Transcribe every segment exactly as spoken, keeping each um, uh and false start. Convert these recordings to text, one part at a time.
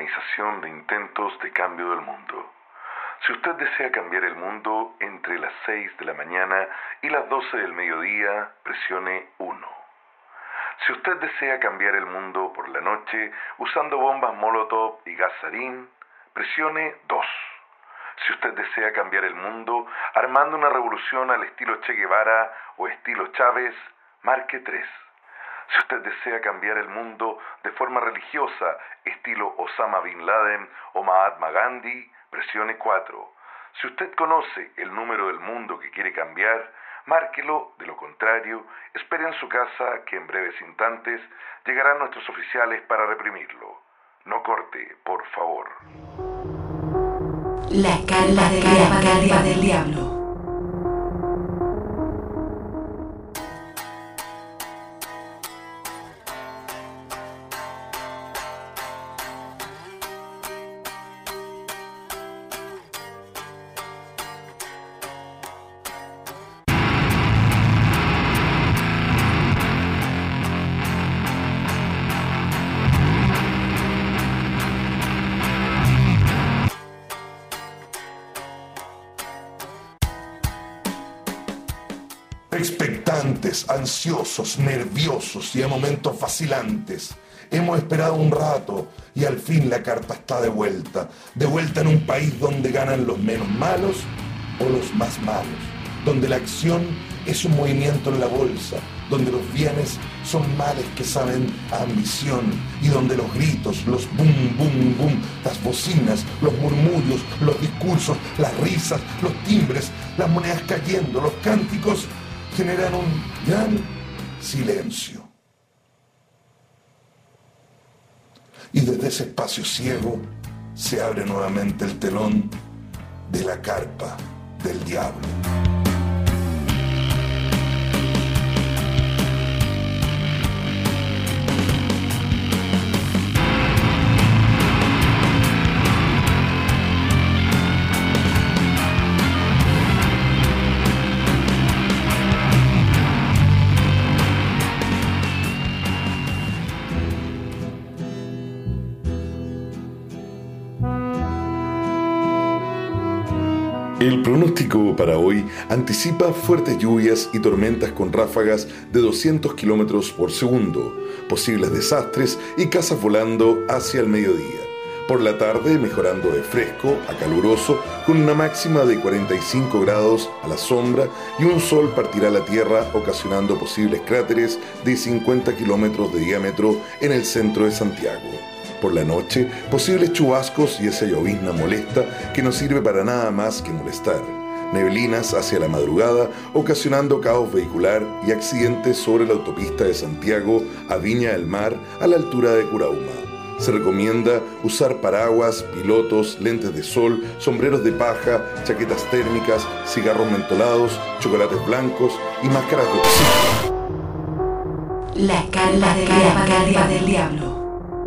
Organización de Intentos de Cambio del Mundo. Si usted desea cambiar el mundo entre las seis de la mañana y las doce del mediodía, presione uno. Si usted desea cambiar el mundo por la noche usando bombas Molotov y gas sarín, presione dos. Si usted desea cambiar el mundo armando una revolución al estilo Che Guevara o estilo Chávez, marque tres. Si usted desea cambiar el mundo de forma religiosa, estilo Osama Bin Laden o Mahatma Gandhi, presione cuatro. Si usted conoce el número del mundo que quiere cambiar, márquelo. De lo contrario, espere en su casa que en breves instantes llegarán nuestros oficiales para reprimirlo. No corte, por favor. La calma del, la calma del diablo. Expectantes, ansiosos, nerviosos y a momentos vacilantes. Hemos esperado un rato y al fin la carta está de vuelta. De vuelta en un país donde ganan los menos malos o los más malos. Donde la acción es un movimiento en la bolsa. Donde los bienes son males que saben a ambición. Y donde los gritos, los boom, boom, boom, las bocinas, los murmullos, los discursos, las risas, los timbres, las monedas cayendo, los cánticos generan un gran silencio. Y desde ese espacio ciego se abre nuevamente el telón de la carpa del diablo. El pronóstico para hoy anticipa fuertes lluvias y tormentas con ráfagas de doscientos kilómetros por segundo, posibles desastres y casas volando hacia el mediodía. Por la tarde mejorando de fresco a caluroso con una máxima de cuarenta y cinco grados a la sombra y un sol partirá la tierra ocasionando posibles cráteres de cincuenta kilómetros de diámetro en el centro de Santiago. Por la noche, posibles chubascos y esa llovizna molesta que no sirve para nada más que molestar. Neblinas hacia la madrugada, ocasionando caos vehicular y accidentes sobre la autopista de Santiago a Viña del Mar a la altura de Curauma. Se recomienda usar paraguas, pilotos, lentes de sol, sombreros de paja, chaquetas térmicas, cigarros mentolados, chocolates blancos y máscaras de oxígeno. La calma del, la calma del diablo.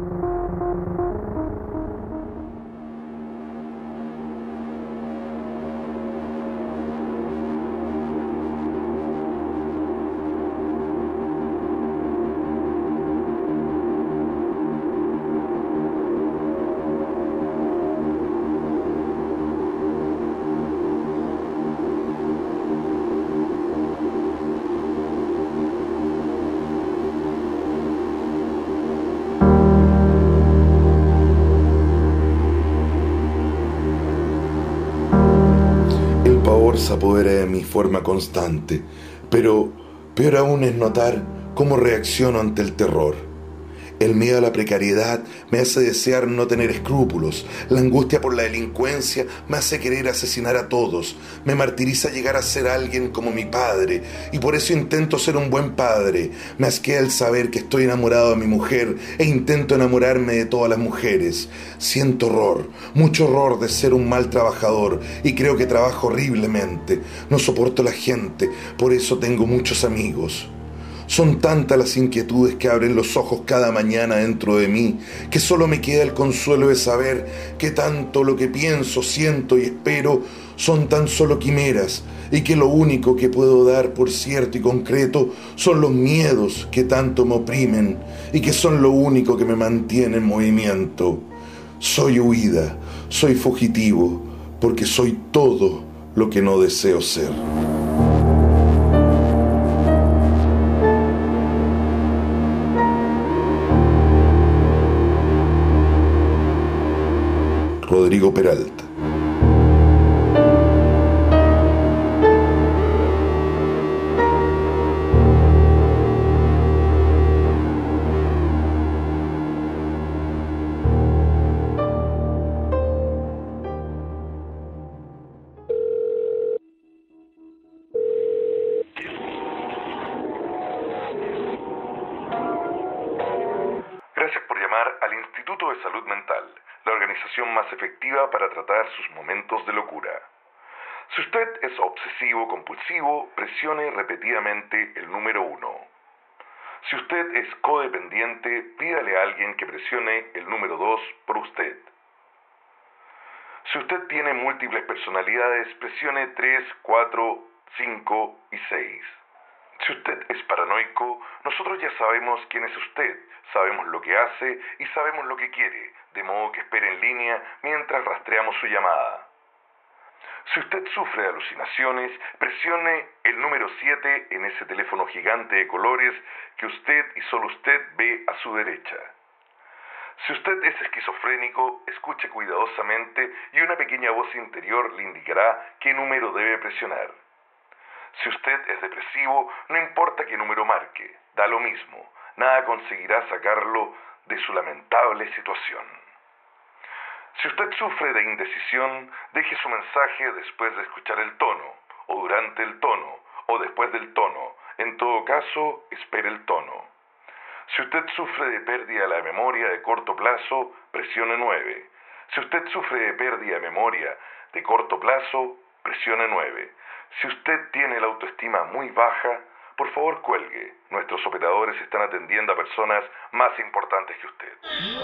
Se apodera de mi forma constante, pero peor aún es notar cómo reacciono ante el terror. El miedo a la precariedad me hace desear no tener escrúpulos. La angustia por la delincuencia me hace querer asesinar a todos. Me martiriza llegar a ser alguien como mi padre, y por eso intento ser un buen padre. Me asquea el saber que estoy enamorado de mi mujer e intento enamorarme de todas las mujeres. Siento horror, mucho horror de ser un mal trabajador, y creo que trabajo horriblemente. No soporto la gente, por eso tengo muchos amigos. Son tantas las inquietudes que abren los ojos cada mañana dentro de mí, que solo me queda el consuelo de saber que tanto lo que pienso, siento y espero son tan solo quimeras, y que lo único que puedo dar por cierto y concreto son los miedos que tanto me oprimen y que son lo único que me mantiene en movimiento. Soy huida, soy fugitivo, porque soy todo lo que no deseo ser. Rodrigo Peralta. Gracias por llamar al Instituto de Salud Mental, la organización más efectiva para tratar sus momentos de locura. Si usted es obsesivo-compulsivo, presione repetidamente el número uno. Si usted es codependiente, pídale a alguien que presione el número dos por usted. Si usted tiene múltiples personalidades, presione tres, cuatro, cinco y seis. Si usted es paranoico, nosotros ya sabemos quién es usted, sabemos lo que hace y sabemos lo que quiere, de modo que espere en línea mientras rastreamos su llamada. Si usted sufre de alucinaciones, presione el número siete en ese teléfono gigante de colores que usted y solo usted ve a su derecha. Si usted es esquizofrénico, escuche cuidadosamente y una pequeña voz interior le indicará qué número debe presionar. Si usted es depresivo, no importa qué número marque, da lo mismo, nada conseguirá sacarlo de su lamentable situación. Si usted sufre de indecisión, deje su mensaje después de escuchar el tono, o durante el tono, o después del tono. En todo caso, espere el tono. Si usted sufre de pérdida de la memoria de corto plazo, presione nueve. Si usted sufre de pérdida de memoria de corto plazo, presione nueve. Si usted tiene la autoestima muy baja, por favor cuelgue. Nuestros operadores están atendiendo a personas más importantes que usted.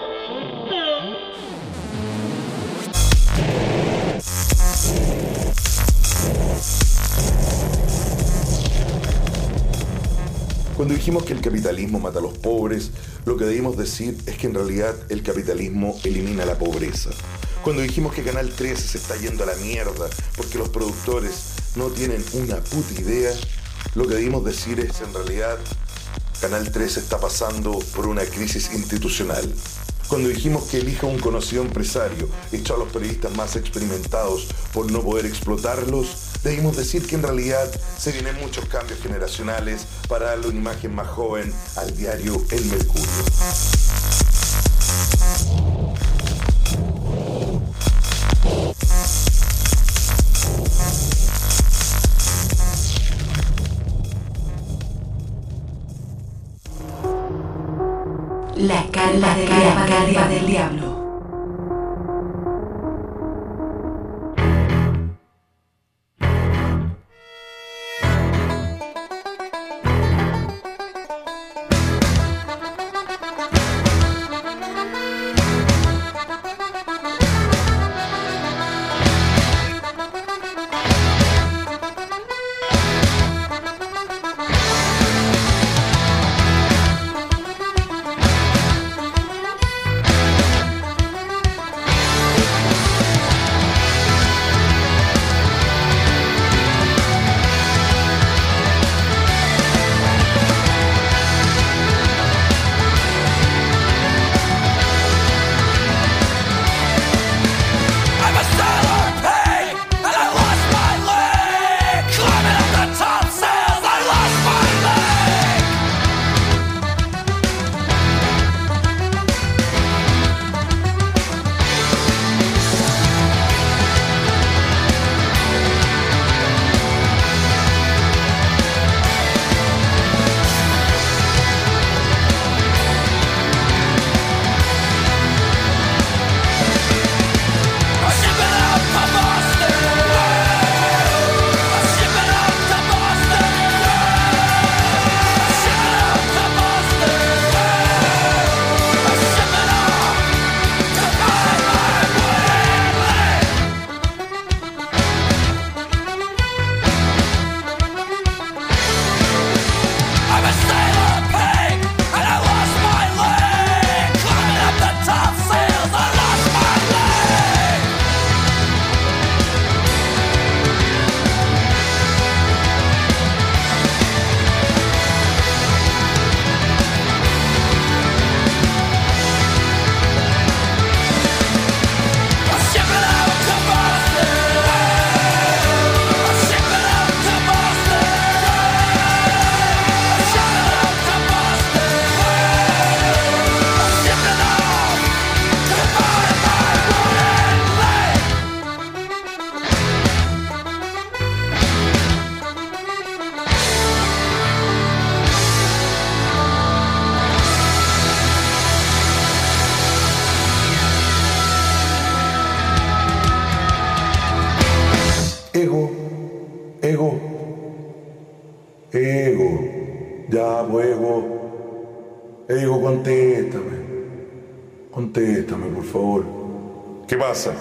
Cuando dijimos que el capitalismo mata a los pobres, lo que debimos decir es que en realidad el capitalismo elimina la pobreza. Cuando dijimos que Canal trece se está yendo a la mierda porque los productores no tienen una puta idea, lo que debimos decir es en realidad Canal trece está pasando por una crisis institucional. Cuando dijimos que elija un conocido empresario, echó a los periodistas más experimentados por no poder explotarlos, debimos decir que en realidad se vienen muchos cambios generacionales para darle una imagen más joven al diario El Mercurio. La calva de la calva del diablo. Ego. Ego. Ya, pues, Ego. Ego, contéstame. Contéstame, por favor. ¿Qué pasa?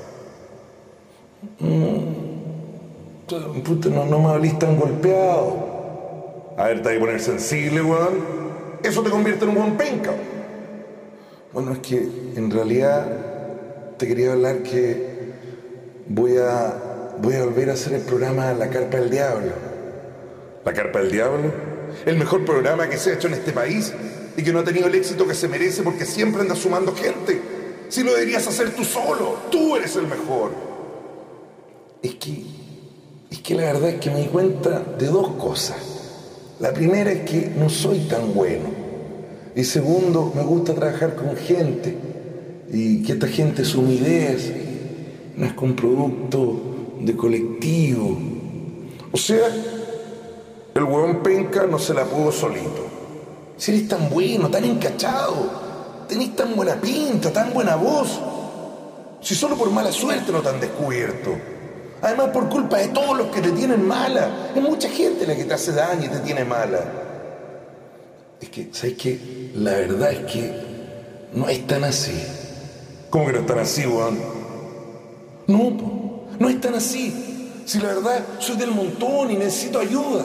Mm, puta, no, no me hablís tan golpeado. A ver, te hay que poner sensible, weón. Eso te convierte en un buen penca. Bueno, es que en realidad te quería hablar que voy a, voy a volver a hacer el programa La Carpa del Diablo. ¿La Carpa del Diablo? El mejor programa que se ha hecho en este país y que no ha tenido el éxito que se merece porque siempre anda sumando gente. Si lo deberías hacer tú solo, tú eres el mejor. Es que, es que la verdad es que me di cuenta de dos cosas. La primera es que no soy tan bueno. Y segundo, me gusta trabajar con gente y que esta gente sume ideas, no es con producto de colectivo. O sea, el huevón penca no se la pudo solito. Si eres tan bueno, tan encachado, tenés tan buena pinta, tan buena voz, si solo por mala suerte no te han descubierto. Además, por culpa de todos los que te tienen mala. Es mucha gente la que te hace daño y te tiene mala. Es que, ¿sabes qué? La verdad es que no es tan así. ¿Cómo que no es tan así, weón? No, po, no es tan así. Si la verdad, soy del montón y necesito ayuda.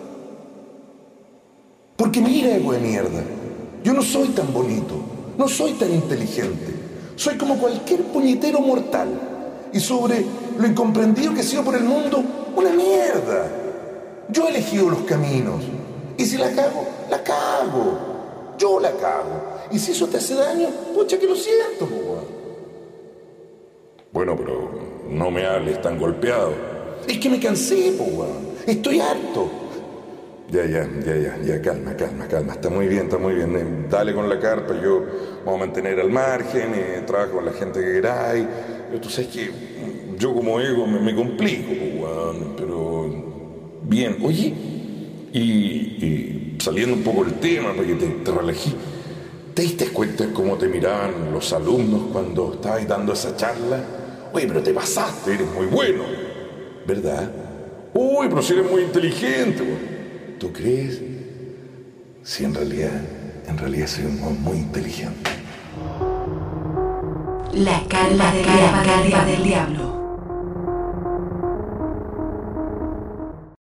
Porque mira, hijo de mierda, yo no soy tan bonito, no soy tan inteligente. Soy como cualquier puñetero mortal. Y sobre lo incomprendido que he sido por el mundo, una mierda. Yo he elegido los caminos. Y si la cago, la cago. Yo la cago. Y si eso te hace daño, pucha que lo siento, po, weón. Bueno, pero no me hables tan golpeado. Es que me cansé, po, weón. Estoy harto. Ya, ya, ya, ya, ya, calma, calma, calma. Está muy bien, está muy bien. Eh, dale con la carpa, yo vamos a mantener al margen, eh, trabajo con la gente que queráis. Pero tú sabes que yo como ego me, me complico, po, weón. Pero bien, oye. Y, y saliendo un poco del tema, para que te, te relajé, ¿te diste cuenta cómo te miraban los alumnos cuando estabas dando esa charla? Oye, pero te pasaste, eres muy bueno, ¿verdad? Uy, pero si eres muy inteligente, güey. ¿Tú crees? Sí, en realidad, en realidad soy un hombre muy inteligente. La carpa del diablo.